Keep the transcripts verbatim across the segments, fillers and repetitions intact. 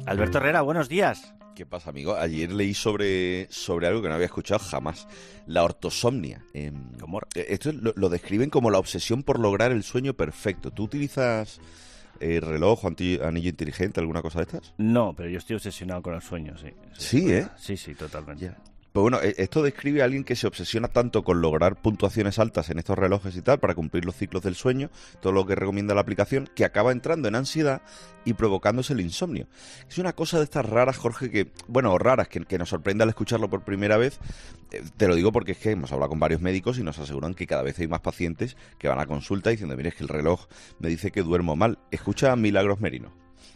Alberto Herrera, buenos días. ¿Qué pasa, amigo? Ayer leí sobre, sobre algo que no había escuchado jamás. La ortosomnia. Eh, ¿Cómo? Esto lo, lo describen como la obsesión por lograr el sueño perfecto. ¿Tú utilizas eh, reloj o anti, anillo inteligente, alguna cosa de estas? No, pero yo estoy obsesionado con el sueño, sí. Sí, sí ¿eh? Sí, sí, totalmente. Yeah. Pues bueno, esto describe a alguien que se obsesiona tanto con lograr puntuaciones altas en estos relojes y tal, para cumplir los ciclos del sueño, todo lo que recomienda la aplicación, que acaba entrando en ansiedad y provocándose el insomnio. Es una cosa de estas raras, Jorge, que, bueno, raras, que, que nos sorprende al escucharlo por primera vez. Eh, te lo digo porque es que hemos hablado con varios médicos y nos aseguran que cada vez hay más pacientes que van a consulta diciendo, mire, es que el reloj me dice que duermo mal. Escucha a Milagros Merino.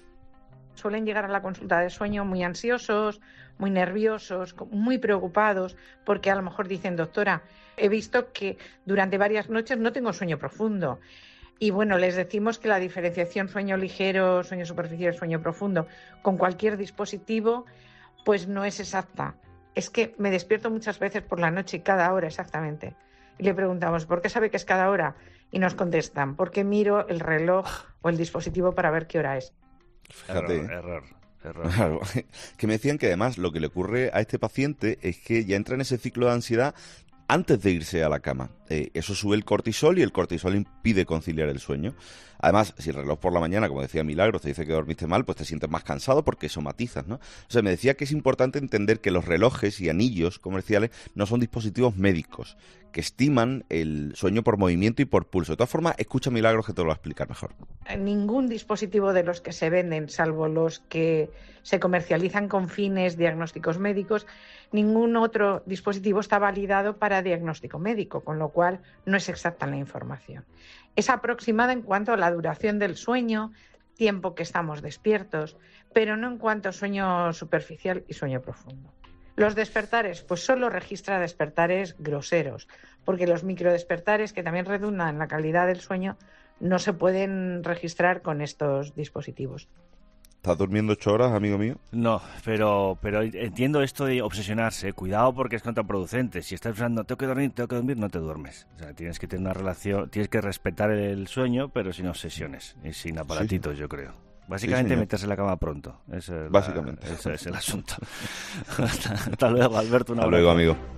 Suelen llegar a la consulta de sueño muy ansiosos, muy nerviosos, muy preocupados, porque a lo mejor dicen, doctora, he visto que durante varias noches no tengo sueño profundo. Y bueno, les decimos que la diferenciación sueño ligero, sueño superficial, sueño profundo con cualquier dispositivo, pues no es exacta. Es que me despierto muchas veces por la noche y cada hora exactamente. Y le preguntamos, ¿por qué sabe que es cada hora? Y nos contestan, porque miro el reloj o el dispositivo para ver qué hora es. Fíjate, error, error, error. Claro, que me decían que además lo que le ocurre a este paciente es que ya entra en ese ciclo de ansiedad antes de irse a la cama. Eh, eso sube el cortisol y el cortisol impide conciliar el sueño. Además, si el reloj por la mañana, como decía Milagros, te dice que dormiste mal, pues te sientes más cansado porque somatizas, ¿no? O sea, me decía que es importante entender que los relojes y anillos comerciales no son dispositivos médicos, que estiman el sueño por movimiento y por pulso. De todas formas, escucha Milagros que te lo va a explicar mejor. Ningún dispositivo de los que se venden, salvo los que se comercializan con fines diagnósticos médicos, ningún otro dispositivo está validado para diagnóstico médico, con lo cual no es exacta la información. Es aproximada en cuanto a la duración del sueño, tiempo que estamos despiertos, pero no en cuanto a sueño superficial y sueño profundo. Los despertares, pues solo registra despertares groseros, porque los microdespertares, que también redundan en la calidad del sueño, no se pueden registrar con estos dispositivos. ¿Estás durmiendo ocho horas, amigo mío? No, pero pero entiendo esto de obsesionarse. Cuidado porque es contraproducente. Si estás pensando, tengo que dormir, tengo que dormir, no te duermes. O sea, tienes que tener una relación, tienes que respetar el sueño, pero sin obsesiones y sin aparatitos, sí. Yo creo. Básicamente sí, meterse en la cama pronto. Ese es, Básicamente. la, ese es el asunto. hasta, hasta luego, Alberto. Un hasta abrazo. luego, amigo.